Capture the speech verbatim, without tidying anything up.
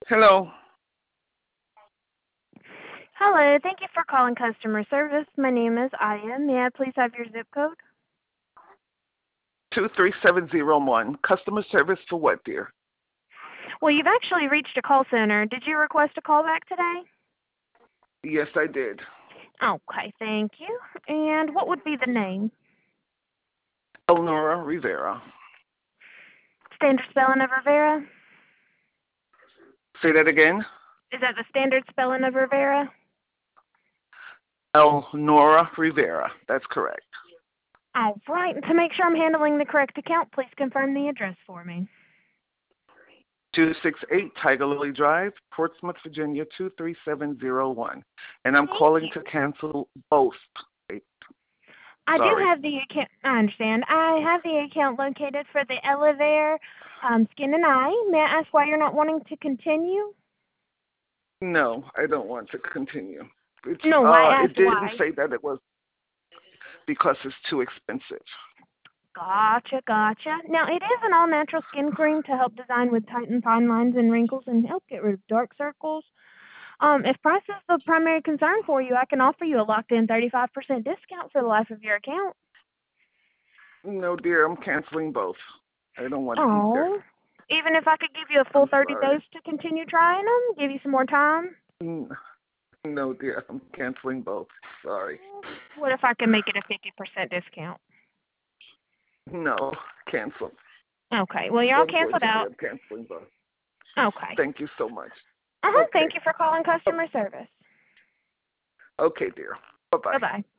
Hello. Hello, thank you for calling customer service. My name is Aya. May I please have your zip code? two three seven zero one. Customer service for what, dear? Well, you've actually reached a call center. Did you request a call back today? Yes, I did. Okay, thank you. And what would be the name? Elnora Rivera. Standard spelling of Rivera? Say that again. Is that the standard spelling of Rivera? Elnora Rivera. That's correct. All right. To make sure I'm handling the correct account, please confirm the address for me. two six eight Tiger Lily Drive, Portsmouth, Virginia, two three seven zero one. And I'm Thank calling you. to cancel both. I do Sorry. have the account. I understand. I have the account located for the Elevair, um, Skin and Eye. May I ask why you're not wanting to continue? No, I don't want to continue. It's, No, I uh, it asked didn't why. say that it was because it's too expensive. Gotcha, gotcha. Now, it is an all-natural skin cream to help design with tighten fine lines and wrinkles and help get rid of dark circles. Um, if price is the primary concern for you, I can offer you a locked-in thirty-five percent discount for the life of your account. No, dear, I'm canceling both. I don't want either. Oh, even if I could give you a full I'm thirty sorry. days to continue trying them, give you some more time? Mm, No, dear, I'm canceling both. Sorry. What if I can make it a fifty percent discount? No, cancel. Okay, well, you're all canceled Unfortunately, out. I'm canceling both. Okay. Thank you so much. Uh-huh, Okay. thank you for calling customer service. Okay, dear. Bye-bye. Bye-bye.